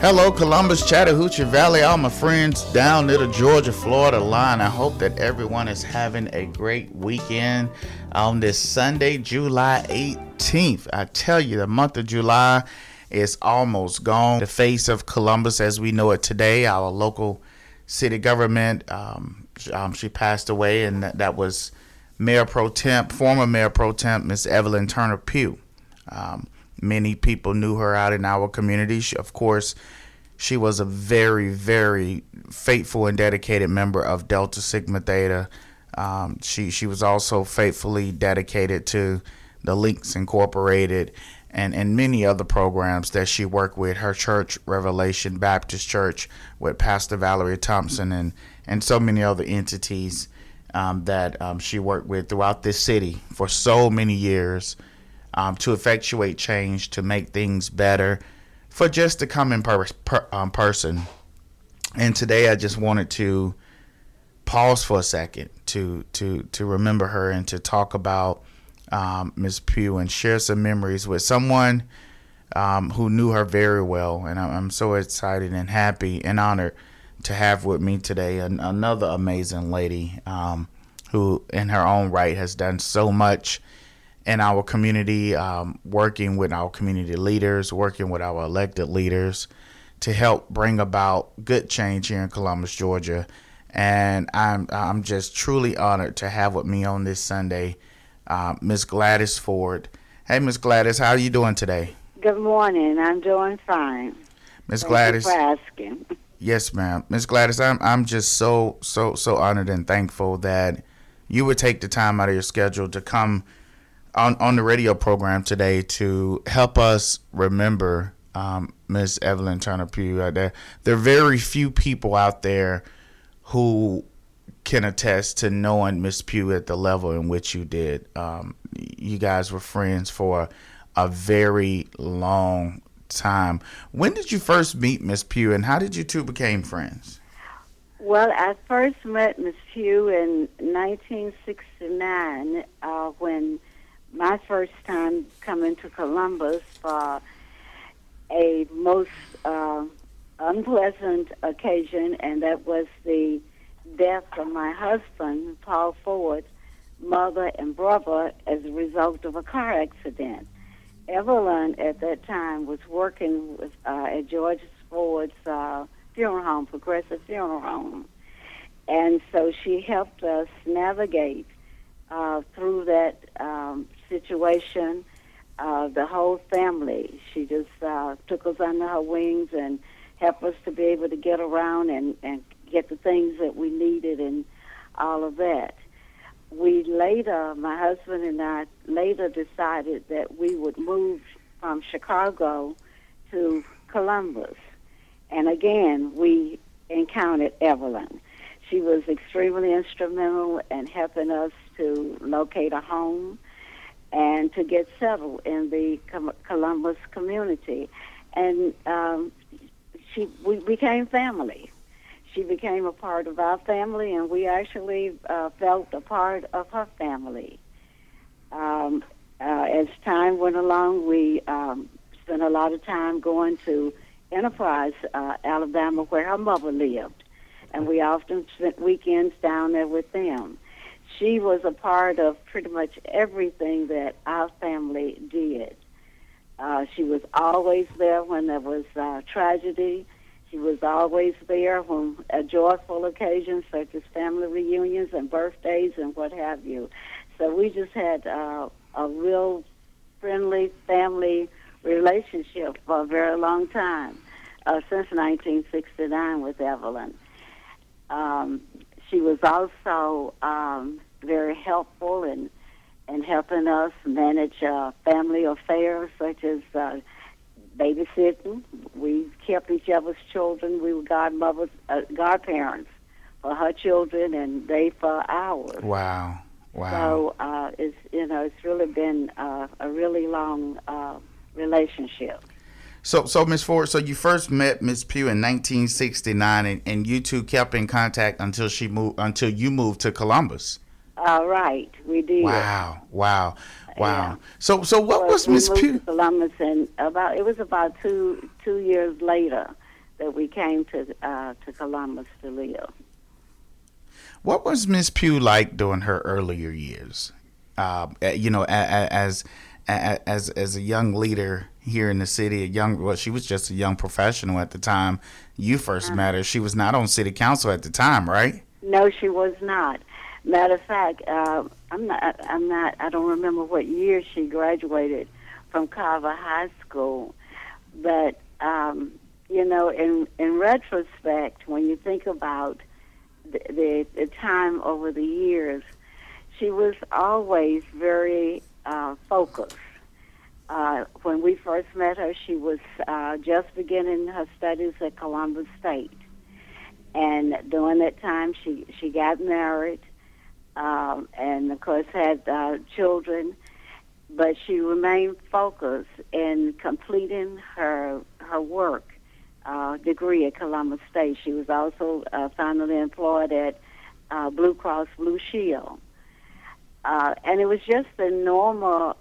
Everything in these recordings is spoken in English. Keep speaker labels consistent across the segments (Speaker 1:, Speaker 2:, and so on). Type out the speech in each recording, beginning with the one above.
Speaker 1: Hello, Columbus, Chattahoochee Valley, all my friends down near the Georgia-Florida line. I hope that everyone is having a great weekend on this Sunday, July 18th. I tell you, the month of July is almost gone. The face of Columbus as we know it today, our local city government, she passed away, and that was former Mayor Pro Temp, Miss Evelyn Turner Pugh. Many people knew her out in our community. Of course, she was a very, very faithful and dedicated member of Delta Sigma Theta. She was also faithfully dedicated to the Links Incorporated and many other programs that she worked with. Her church, Revelation Baptist Church, with Pastor Valerie Thompson and so many other entities that she worked with throughout this city for so many years. To effectuate change, to make things better, for just to come in person. And today I just wanted to pause for a second to remember her and to talk about Ms. Pugh and share some memories with someone who knew her very well. And I'm so excited and happy and honored to have with me today another amazing lady who in her own right has done so much in our community, working with our community leaders, working with our elected leaders to help bring about good change here in Columbus, Georgia. And I'm just truly honored to have with me on this Sunday, Miss Gladys Ford. Hey, Miss Gladys, how are you doing today?
Speaker 2: Good morning. I'm doing fine.
Speaker 1: Miss Gladys.
Speaker 2: Thank you for asking.
Speaker 1: Yes, ma'am. Miss Gladys, I'm just so honored and thankful that you would take the time out of your schedule to come on the radio program today to help us remember Miss Evelyn Turner Pugh. There are very few people out there who can attest to knowing Miss Pugh at the level in which you did. You guys were friends for a very long time. When did you first meet Miss Pugh, and how did you two become friends?
Speaker 2: Well, I first met Miss Pugh in 1969 when my first time coming to Columbus for a most unpleasant occasion, and that was the death of my husband, Paul Ford, mother and brother, as a result of a car accident. Evelyn, at that time, was working with, at George Ford's funeral home, Progressive Funeral Home. And so she helped us navigate through that situation, the whole family. She just took us under her wings and helped us to be able to get around and get the things that we needed and all of that. We later, my husband and I later decided that we would move from Chicago to Columbus. And again, we encountered Evelyn. She was extremely instrumental in helping us to locate a home and to get settled in the Columbus community. And we became family. She became a part of our family, and we actually felt a part of her family. As time went along, we spent a lot of time going to Enterprise, Alabama, where her mother lived. And we often spent weekends down there with them. She was a part of pretty much everything that our family did. She was always there when there was tragedy. She was always there when joyful occasions such as family reunions and birthdays and what have you. So we just had a real friendly family relationship for a very long time, since 1969 with Evelyn. She was also very helpful in helping us manage family affairs such as babysitting. We kept each other's children. We were godmothers, godparents for her children, and they for ours.
Speaker 1: Wow.
Speaker 2: So it's really been a really long relationship.
Speaker 1: So Ms. Ford, so you first met Ms. Pugh in 1969, and you two kept in contact until you moved to Columbus.
Speaker 2: Right, we did.
Speaker 1: Wow.
Speaker 2: Yeah.
Speaker 1: So what was Miss Pugh?
Speaker 2: To Columbus, and it was about two years later that we came to Columbus to live.
Speaker 1: What was Miss Pugh like during her earlier years? As a young leader here in the city, she was just a young professional at the time you first met her. She was not on city council at the time, right?
Speaker 2: No, she was not. Matter of fact, I don't remember what year she graduated from Carver High School, but in retrospect, when you think about the time over the years, she was always very focused. When we first met her, she was just beginning her studies at Columbus State. And during that time, she got married and, of course, had children. But she remained focused in completing her work degree at Columbus State. She was also finally employed at Blue Cross Blue Shield. And it was just the normal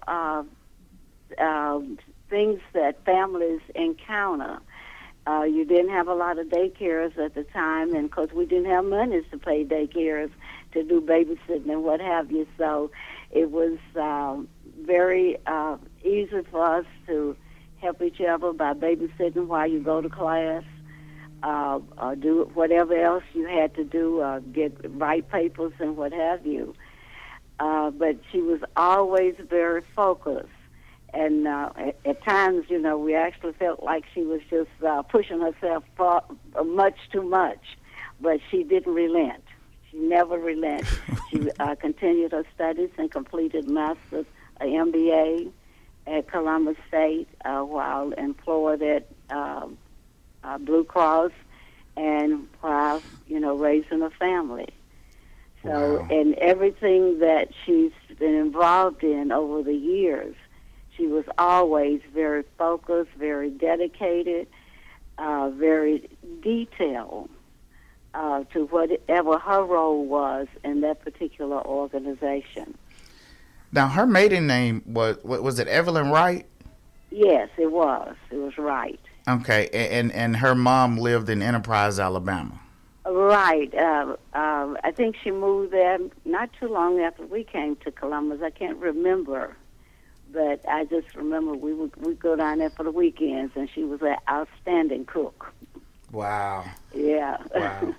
Speaker 2: things that families encounter. You didn't have a lot of daycares at the time, and of course we didn't have money to pay daycares to do babysitting and what have you. So it was very easy for us to help each other by babysitting while you go to class, or do whatever else you had to do, write papers and what have you. But she was always very focused. And at times, we actually felt like she was just pushing herself much too much. But she didn't relent. She never relented. She continued her studies and completed master's, an MBA at Columbus State while employed at Blue Cross and while, raising a family. So, wow. And everything that she's been involved in over the years, she was always very focused, very dedicated, very detailed to whatever her role was in that particular organization.
Speaker 1: Now, her maiden name was it Evelyn Wright?
Speaker 2: Yes, it was. It was Wright.
Speaker 1: Okay, and her mom lived in Enterprise, Alabama.
Speaker 2: Right. I think she moved there not too long after we came to Columbus. I can't remember. But I just remember we'd go down there for the weekends, and she was an outstanding cook.
Speaker 1: Wow.
Speaker 2: Yeah.
Speaker 1: Wow.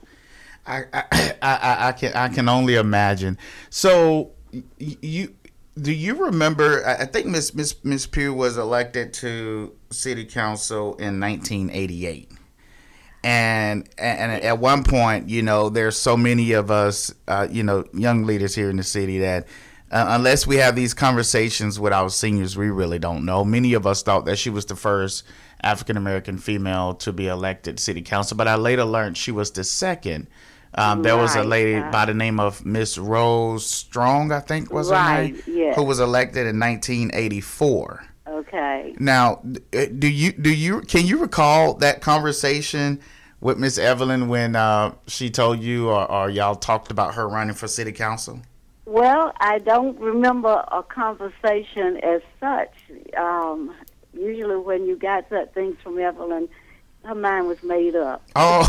Speaker 1: I can only imagine. So do you remember? I think Miss Pugh was elected to city council in 1988. And at one point, there's so many of us, young leaders here in the city that unless we have these conversations with our seniors, we really don't know. Many of us thought that she was the first African-American female to be elected city council, but I later learned she was the second. There was a lady by the name of Miss Rose Strong, I think was her name,
Speaker 2: yes.
Speaker 1: who was elected in 1984.
Speaker 2: Okay.
Speaker 1: Now, can you recall that conversation with Miss Evelyn when she told you or y'all talked about her running for city council?
Speaker 2: Well, I don't remember a conversation as such. Usually when you got things from Evelyn, her mind was made up.
Speaker 1: Oh.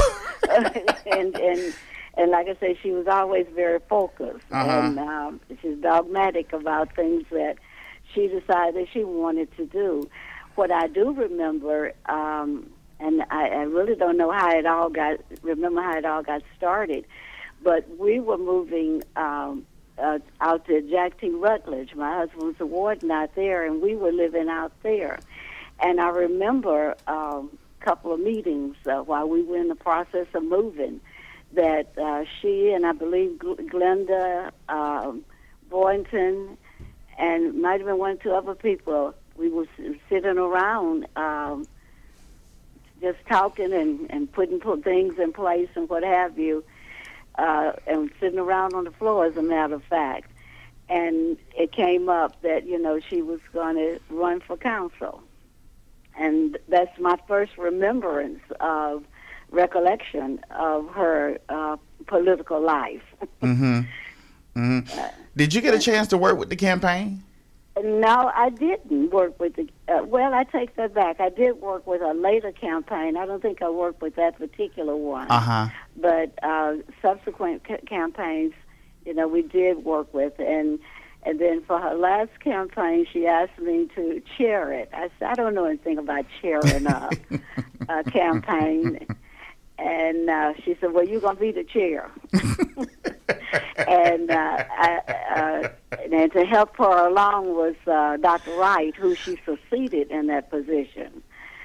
Speaker 2: and like I said, she was always very focused. Uh-huh. And she's dogmatic about things that she decided she wanted to do. What I do remember, and I really don't know how it all got started, but we were moving out to Jack T. Rutledge. My husband was a warden out there, and we were living out there. And I remember a couple of meetings while we were in the process of moving that she and I believe Glenda Boynton and might have been one or two other people, we were sitting around just talking and putting things in place and what have you, and sitting around on the floor, as a matter of fact. And it came up that, she was going to run for council. And that's my first remembrance of recollection of her political life.
Speaker 1: Mm-hmm. Mm-hmm. Did you get a chance to work with the campaign?
Speaker 2: No, I didn't work with the. Well, I take that back. I did work with a later campaign. I don't think I worked with that particular one. But subsequent campaigns, we did work with, and then for her last campaign, she asked me to chair it. I said, I don't know anything about chairing a campaign. And she said, well, you're going to be the chair. And to help her along was Dr. Wright, who she succeeded in that position,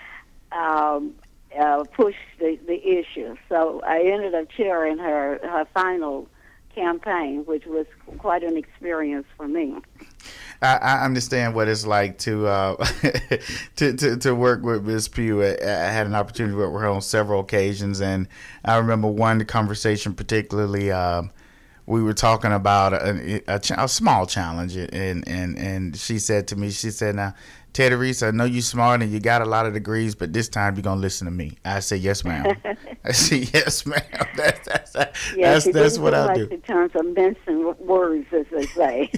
Speaker 2: pushed the issue. So I ended up chairing her final campaign, which was quite an experience for me.
Speaker 1: I understand what it's like to to work with Ms. Pugh. I had an opportunity to work with her on several occasions, and I remember one conversation particularly. We were talking about a small challenge, and she said to me, now, Teddy Reese, I know you're smart and you got a lot of degrees, but this time you're gonna listen to me. I said, yes, ma'am. I said, yes, ma'am. That's what I do.
Speaker 2: In terms of mincing words, as they say.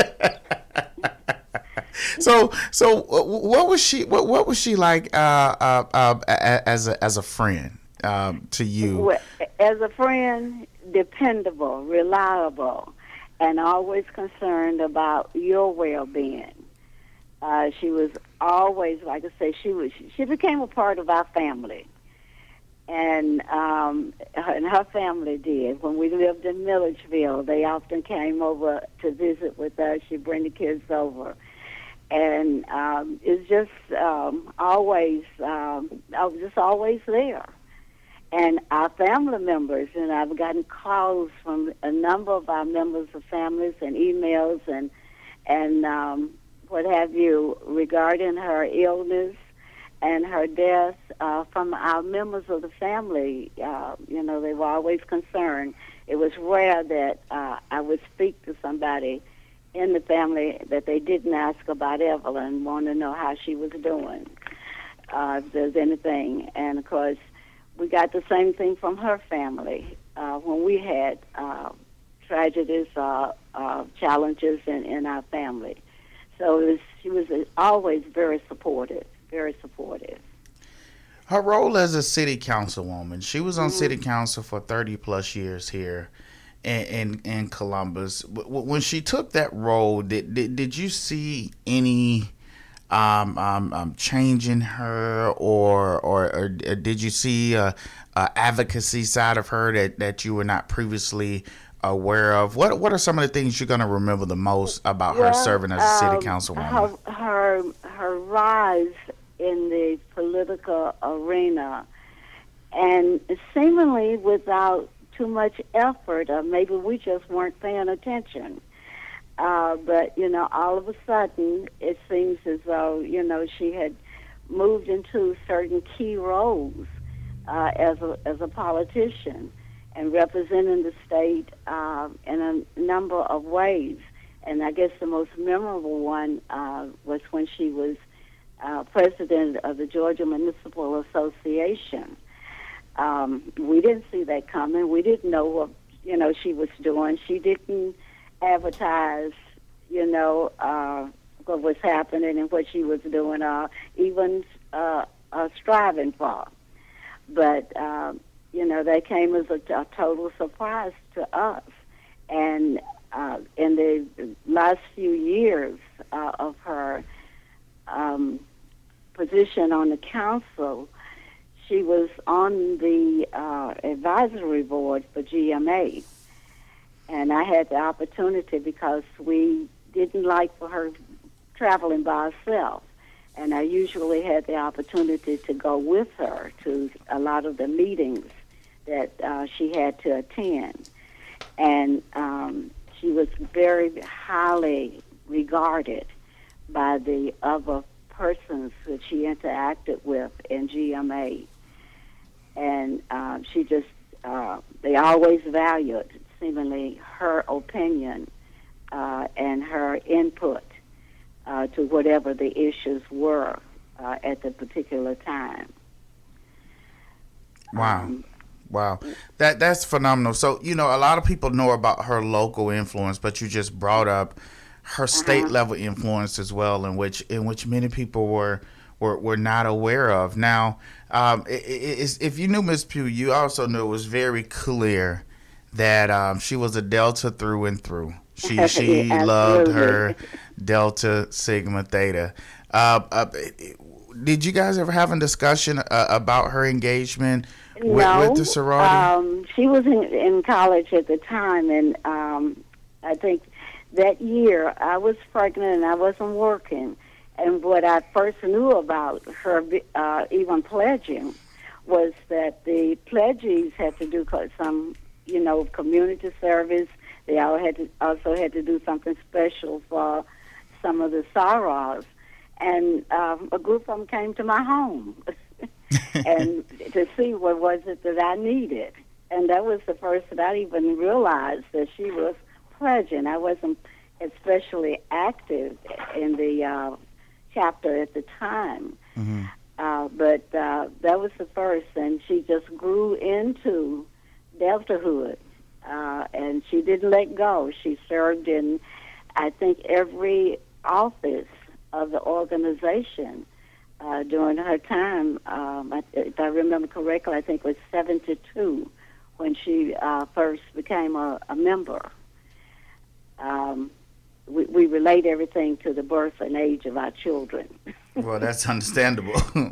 Speaker 1: So what was she? What was she like as a friend to you?
Speaker 2: Well, as a friend, dependable, reliable, and always concerned about your well-being. She was always, like I say, she became a part of our family, and her family did. When we lived in Milledgeville, they often came over to visit with us. She'd bring the kids over. And it's just always, I was just always there. And our family members, and I've gotten calls from a number of our members of families and emails and what have you regarding her illness and her death from our members of the family. They were always concerned. It was rare that I would speak to somebody in the family that they didn't ask about Evelyn, want to know how she was doing, if there's anything. And, of course, we got the same thing from her family when we had tragedies, challenges in our family. So she was always very supportive, very supportive.
Speaker 1: Her role as a city councilwoman, she was on city council for 30-plus years here in Columbus. When she took that role, did you see any change in her, or did you see a advocacy side of her that you were not previously aware of? What are some of the things you're going to remember the most about her serving as a city councilwoman?
Speaker 2: Her rise in the political arena, and seemingly without too much effort, or maybe we just weren't paying attention. But, all of a sudden, it seems as though, she had moved into certain key roles as a politician and representing the state in a number of ways. And I guess the most memorable one was when she was president of the Georgia Municipal Association. We didn't see that coming. We didn't know what, she was doing. She didn't advertise, what was happening and what she was doing, even striving for. But, that came as a total surprise to us. And in the last few years of her position on the council, she was on the advisory board for GMA. And I had the opportunity, because we didn't like for her traveling by herself. And I usually had the opportunity to go with her to a lot of the meetings that she had to attend. And she was very highly regarded by the other persons that she interacted with in GMA. And she just, they always valued, seemingly, her opinion and her input to whatever the issues were at the particular time.
Speaker 1: Wow. That's phenomenal. So, a lot of people know about her local influence, but you just brought up her state level influence as well, in which many people were not aware of. Now, if you knew Miss Pugh, you also knew it was very clear that she was a Delta through and through. She loved her Delta Sigma Theta. Did you guys ever have a discussion about her engagement with the sorority?
Speaker 2: She was in college at the time, and I think that year I was pregnant and I wasn't working. And what I first knew about her even pledging was that the pledgees had to do some, community service. They also had to do something special for some of the sorors. And a group of them came to my home and to see what was it that I needed. And that was the first that I even realized that she was pledging. I wasn't especially active in the chapter at the time. But that was the first, and she just grew into Deltahood, and she didn't let go. She served in, I think, every office of the organization during her time. If I remember correctly, I think it was 72 when she first became a member. We relate everything to the birth and age of our children.
Speaker 1: Well, that's understandable.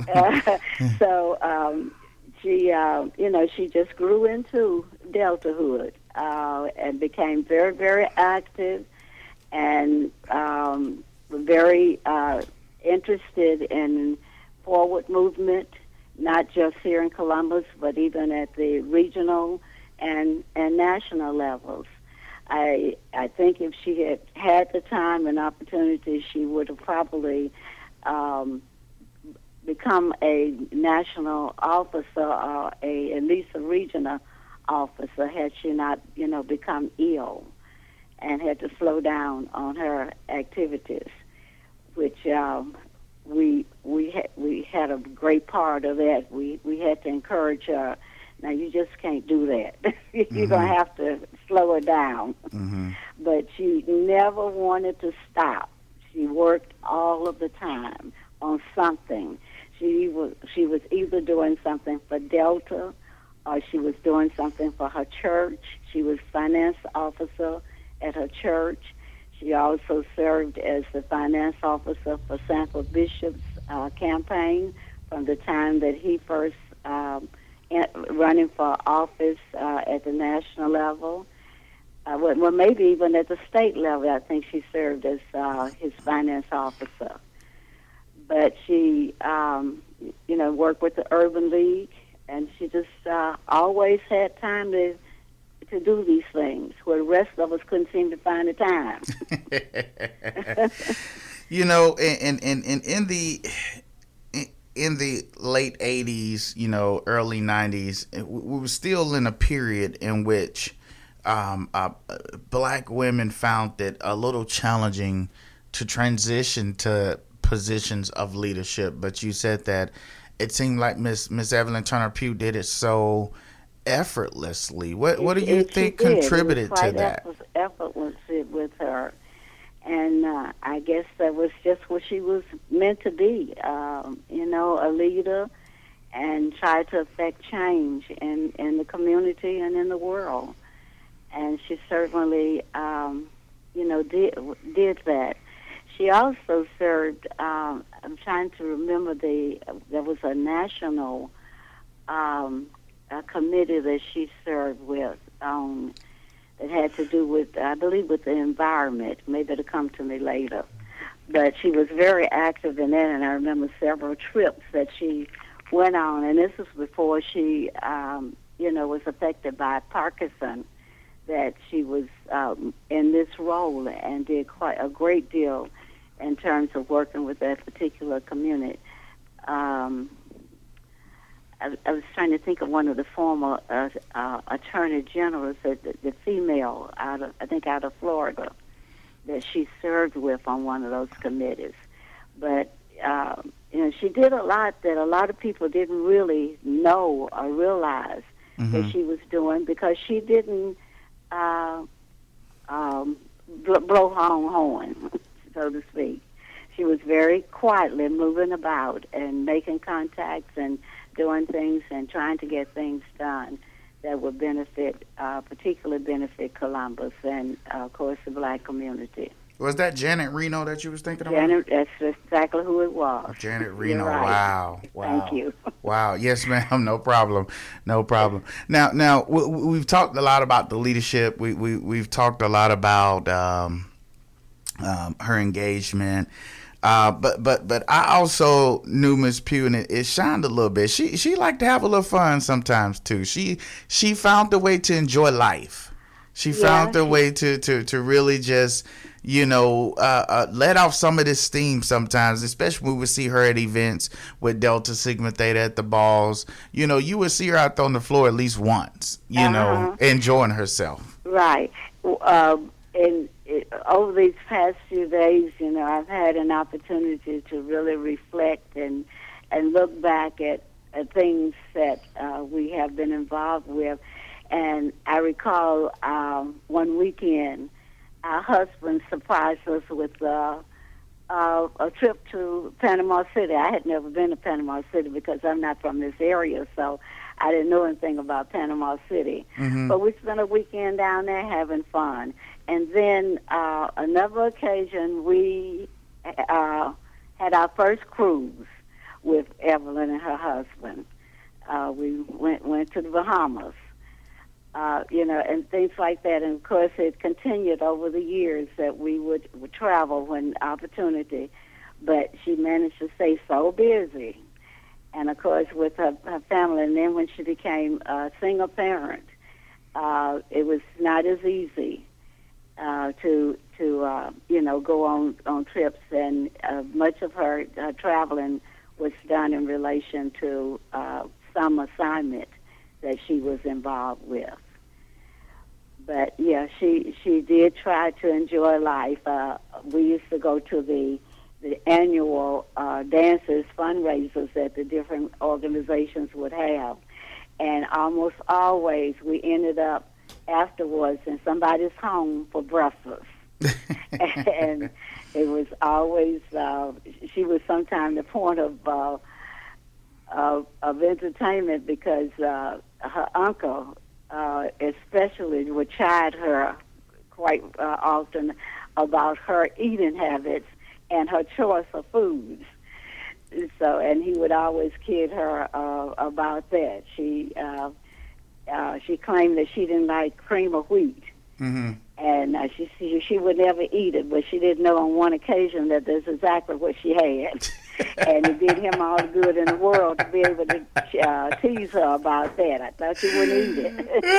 Speaker 2: So she just grew into Deltahood and became very, very active and very interested in forward movement, not just here in Columbus, but even at the regional and national levels. I think if she had had the time and opportunity, she would have probably become a national officer or at least a regional officer had she not, become ill and had to slow down on her activities, which we had a great part of that. We had to encourage her. Now, you just can't do that. You're going to have to slow her down. But she never wanted to stop. She worked all of the time on something. She was either doing something for Delta or she was doing something for her church. She was finance officer at her church. She also served as the finance officer for Sanford Bishop's campaign from the time that he first running for office at the national level. Well, maybe even at the state level, I think she served as his finance officer. But she, worked with the Urban League, and she just always had time to do these things, where the rest of us couldn't seem to find the time. In the late 80s, early 90s, we were still in a period in which black women found it a little challenging to transition to positions of leadership. But you said that it seemed like Miss Evelyn Turner Pugh did it so effortlessly. What do you think contributed to that? It was effortless with her. And I guess that was just what she was meant to be, a leader and try to affect change in the community and in the world. And she certainly, did that. She also served, I'm trying to remember, there was a national committee that she served with that had to do with, I believe, with the environment. Maybe it'll come to me later. But she was very active in that, and I remember several trips that she went on. And this was before she, was affected by Parkinson, that she was in this role and did quite a great deal in terms of working with that particular community. I was trying to think of one of the former attorney generals, the female out of Florida, that she served with on one of those committees. But she did a lot that a lot of people didn't really know or realize that she was doing, because she didn't blow her own horn, so to speak. She was very quietly moving about and making contacts and doing things and trying to get things done that would benefit, particularly benefit Columbus and, of course, the black community.
Speaker 1: Was that Janet Reno that you was thinking about?
Speaker 2: Janet, that's exactly who it was.
Speaker 1: Janet Reno.
Speaker 2: You're right.
Speaker 1: Wow.
Speaker 2: Thank you.
Speaker 1: Wow. Yes, ma'am. No problem. No problem. Now we've talked a lot about the leadership. We've talked a lot about her engagement. But I also knew Miss Pugh, and it shined a little bit. She liked to have a little fun sometimes too. She found a way to enjoy life. She found a way to really just, let off some of this steam sometimes, especially when we would see her at events with Delta Sigma Theta at the balls. You would see her out there on the floor at least once, enjoying herself.
Speaker 2: Right. Over these past few days, I've had an opportunity to really reflect and look back at things that we have been involved with. And I recall one weekend, our husband surprised us with a trip to Panama City. I had never been to Panama City because I'm not from this area, so I didn't know anything about Panama City. Mm-hmm. But we spent a weekend down there having fun. And then another occasion, we had our first cruise with Evelyn and her husband. We went to the Bahamas, and things like that. And, of course, it continued over the years that we would travel when opportunity. But she managed to stay so busy. And, of course, with her family. And then when she became a single parent, it was not as easy to go on trips, and much of her traveling was done in relation to some assignment that she was involved with. But yeah, she did try to enjoy life. We used to go to the annual dances, fundraisers that the different organizations would have, and almost always we ended up afterwards in somebody's home for breakfast. And it was always she was sometimes the point of entertainment because her uncle especially would chide her quite often about her eating habits and her choice of foods. So, and he would always kid her about that. She claimed that she didn't like cream of wheat. Mm-hmm. And she would never eat it, but she didn't know on one occasion that that's exactly what she had. And it did him all the good in the world to be able to tease her about that. I thought she wouldn't eat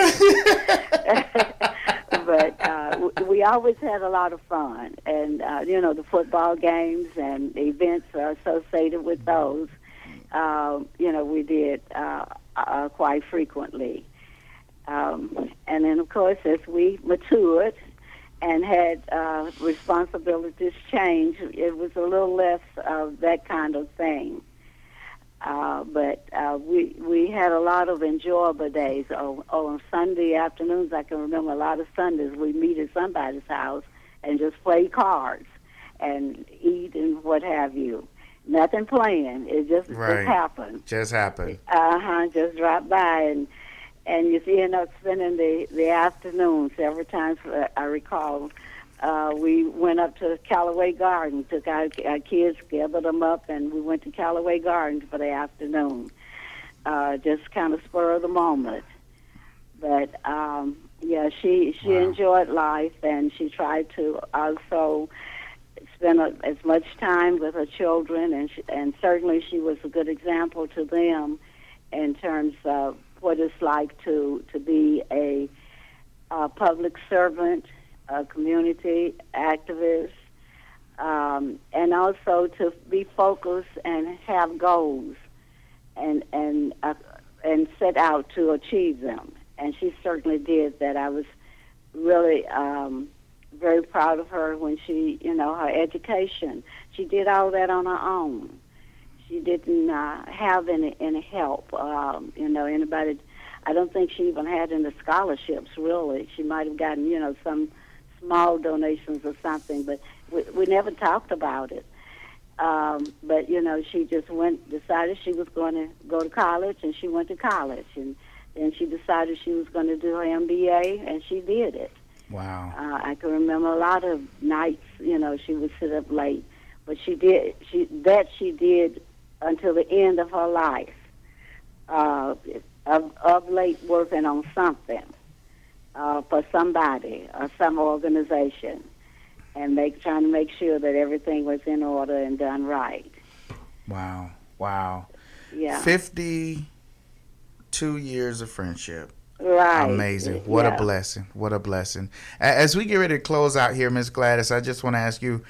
Speaker 2: it. But we always had a lot of fun. And, the football games and the events are associated with those, we did quite frequently. And then, of course, as we matured and had responsibilities change, it was a little less of that kind of thing. But we had a lot of enjoyable days. On Sunday afternoons, I can remember a lot of Sundays, we'd meet at somebody's house and just play cards and eat and what have you. Nothing planned. It just happened.
Speaker 1: Just happened.
Speaker 2: Just dropped by and you end up spending the afternoon several times. I recall we went up to Callaway Gardens, took our kids, gathered them up, and we went to Callaway Gardens for the afternoon, just kind of spur of the moment. But, she enjoyed life, and she tried to also spend as much time with her children, and certainly she was a good example to them in terms of what it's like to be a public servant, a community activist, and also to be focused and have goals and set out to achieve them. And she certainly did that. I was really very proud of her when she, her education. She did all that on her own. She didn't have any help. Anybody. I don't think she even had any scholarships. Really, she might have gotten, some small donations or something, but we never talked about it. But she just decided she was going to go to college, and she went to college, and then she decided she was going to do her MBA, and she did it.
Speaker 1: Wow.
Speaker 2: I can remember a lot of nights, she would sit up late, but she did until the end of her life, of late working on something for somebody or some organization, and trying to make sure that everything was in order and done right.
Speaker 1: Wow.
Speaker 2: Yeah.
Speaker 1: 52 years of friendship.
Speaker 2: Right.
Speaker 1: Amazing. What a blessing. What a blessing. As we get ready to close out here, Miss Gladys, I just want to ask you,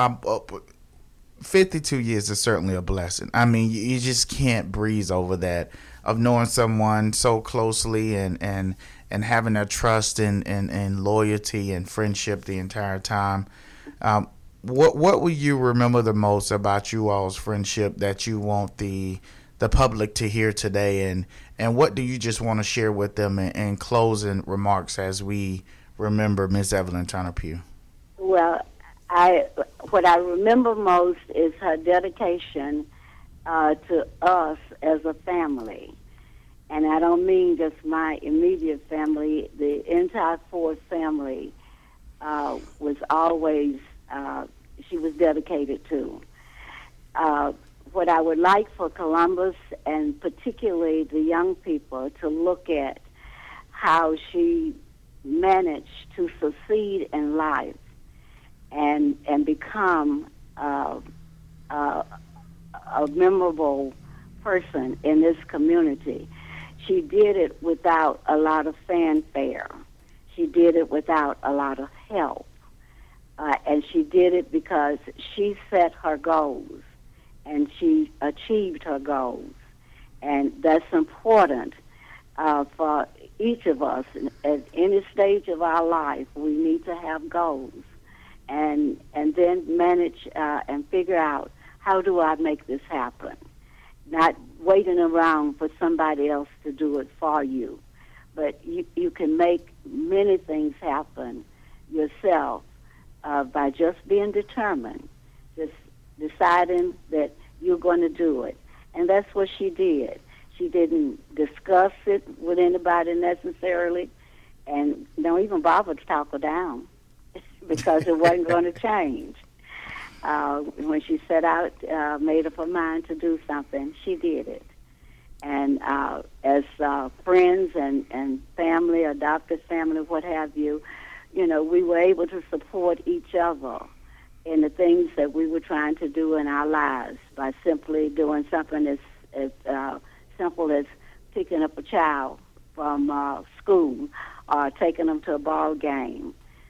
Speaker 1: 52 years is certainly a blessing. I mean, you just can't breeze over that, of knowing someone so closely and having that trust and loyalty and friendship the entire time. What will you remember the most about you all's friendship that you want the public to hear today, and what do you just want to share with them in closing remarks as we remember Miss Evelyn Turner Pugh?
Speaker 2: Well, what I remember most is her dedication to us as a family. And I don't mean just my immediate family. The entire Ford family was always, she was dedicated to. What I would like for Columbus, and particularly the young people, to look at how she managed to succeed in life and become a memorable person in this community. She did it without a lot of fanfare. She did it without a lot of help. And she did it because she set her goals, and she achieved her goals. And that's important for each of us. At any stage of our life, we need to have goals, and then manage and figure out, how do I make this happen? Not waiting around for somebody else to do it for you. But you can make many things happen yourself by just being determined, just deciding that you're going to do it. And that's what she did. She didn't discuss it with anybody necessarily, and don't even bother to talk her down because it wasn't going to change. When she set out, made up her mind to do something, she did it. And as friends and family, adopted family, what have you, we were able to support each other in the things that we were trying to do in our lives by simply doing something as simple as picking up a child from school or taking them to a ball game.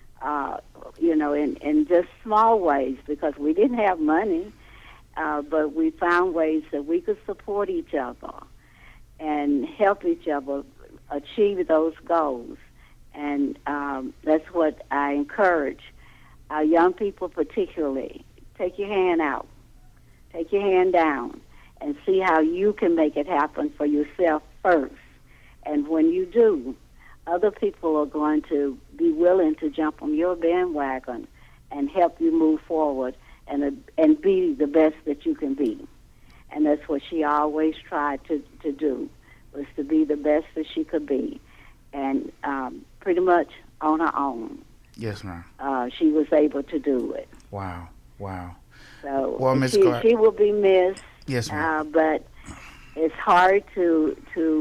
Speaker 2: In just small ways, because we didn't have money, but we found ways that we could support each other and help each other achieve those goals. And that's what I encourage our young people particularly. Take your hand out, take your hand down, and see how you can make it happen for yourself first. And when you do, other people are going to be willing to jump on your bandwagon and help you move forward and be the best that you can be. And that's what she always tried to do, was to be the best that she could be. And pretty much on her own.
Speaker 1: Yes, ma'am.
Speaker 2: She was able to do it.
Speaker 1: Wow.
Speaker 2: So
Speaker 1: well,
Speaker 2: she will be missed.
Speaker 1: Yes, ma'am.
Speaker 2: But it's hard to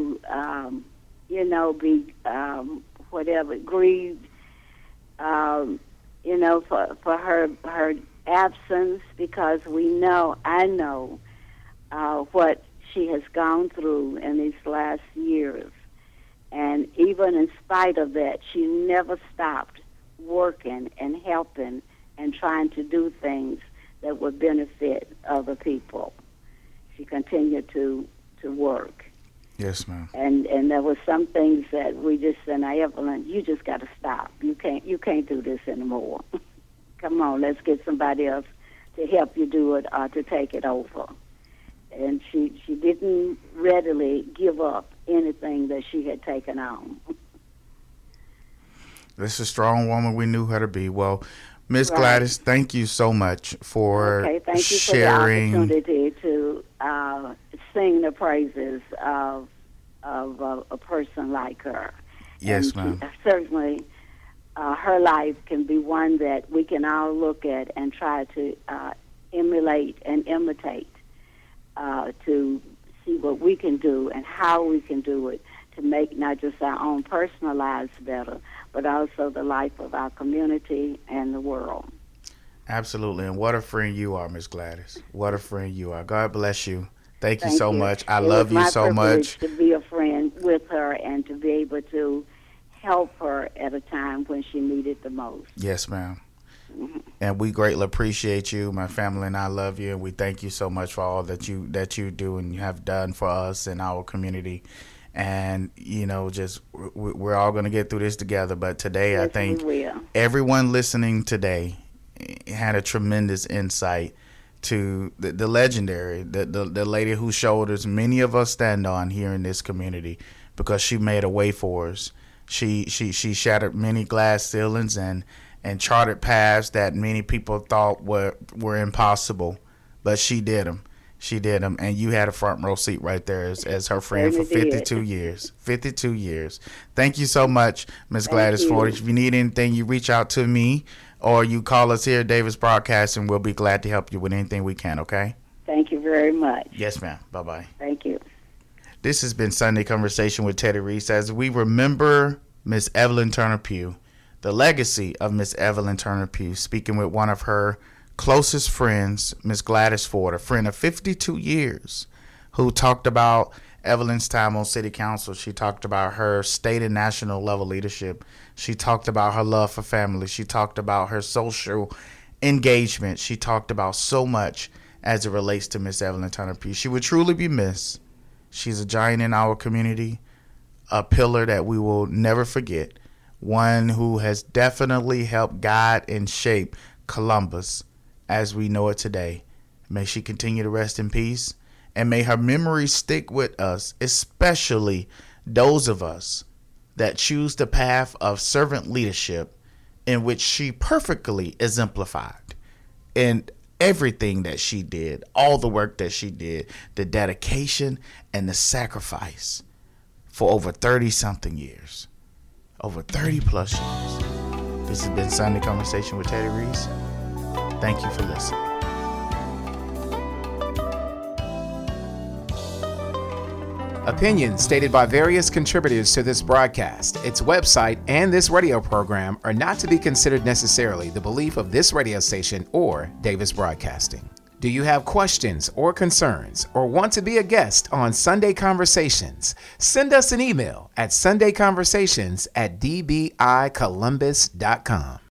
Speaker 2: be grieved, for her absence, because I know what she has gone through in these last years. And even in spite of that, she never stopped working and helping and trying to do things that would benefit other people. She continued to work.
Speaker 1: Yes, ma'am.
Speaker 2: And there were some things that we just said, now, Evelyn, you just got to stop. You can't do this anymore. Come on, let's get somebody else to help you do it or to take it over. And she didn't readily give up anything that she had taken on.
Speaker 1: This is a strong woman. We knew her to be. Well, Miss
Speaker 2: Right.
Speaker 1: Gladys, thank you so much for
Speaker 2: Okay, thank you
Speaker 1: sharing.
Speaker 2: for the opportunity to sing the praises of a person like her.
Speaker 1: Yes,
Speaker 2: And
Speaker 1: ma'am.
Speaker 2: certainly, her life can be one that we can all look at and try to emulate and imitate to see what we can do and how we can do it to make not just our own personal lives better, but also the life of our community and the world.
Speaker 1: Absolutely. And what a friend you are, Miss Gladys. What a friend you are. God bless you. Thank you
Speaker 2: Thank
Speaker 1: so
Speaker 2: you.
Speaker 1: much. I
Speaker 2: It
Speaker 1: love
Speaker 2: was
Speaker 1: you
Speaker 2: my
Speaker 1: so much.
Speaker 2: privilege to be a friend with her and to be able to help her at a time when she needed the most.
Speaker 1: Yes, ma'am. And we greatly appreciate you. My family and I love you, and we thank you so much for all that you do and you have done for us and our community. And just we're all going to get through this together. But today, I
Speaker 2: Yes,
Speaker 1: think
Speaker 2: we will.
Speaker 1: everyone listening today had a tremendous insight to the legendary, the lady whose shoulders many of us stand on here in this community, because she made a way for us. She shattered many glass ceilings and charted paths that many people thought were impossible, but she did them. She did them, and you had a front row seat right there as her friend for
Speaker 2: Certainly did.
Speaker 1: 52 years. 52 years. Thank you so much, Miss
Speaker 2: Thank
Speaker 1: Gladys
Speaker 2: you.
Speaker 1: Ford. If you need anything, you reach out to me or you call us here at Davis Broadcasting. We'll be glad to help you with anything we can, okay?
Speaker 2: Thank you very much.
Speaker 1: Yes, ma'am. Bye-bye.
Speaker 2: Thank you.
Speaker 1: This has been Sunday Conversation with Teddy Reese as we remember Miss Evelyn Turner Pugh, the legacy of Miss Evelyn Turner Pugh, speaking with one of her closest friends, Miss Gladys Ford, a friend of 52 years, who talked about Evelyn's time on city council. She talked about her state and national level leadership. She talked about her love for family. She talked about her social engagement. She talked about so much as it relates to Miss Evelyn Turner Pugh. She would truly be missed. She's a giant in our community, a pillar that we will never forget, one who has definitely helped guide and shape Columbus as we know it today. May she continue to rest in peace, and may her memory stick with us, especially those of us that choose the path of servant leadership, in which she perfectly exemplified in everything that she did, all the work that she did, the dedication and the sacrifice for over 30-something years, over 30 plus years. This has been Sunday Conversation with Teddy Reese. Thank you for listening.
Speaker 3: Opinions stated by various contributors to this broadcast, its website, and this radio program are not to be considered necessarily the belief of this radio station or Davis Broadcasting. Do you have questions or concerns or want to be a guest on Sunday Conversations? Send us an email at sundayconversations@dbicolumbus.com.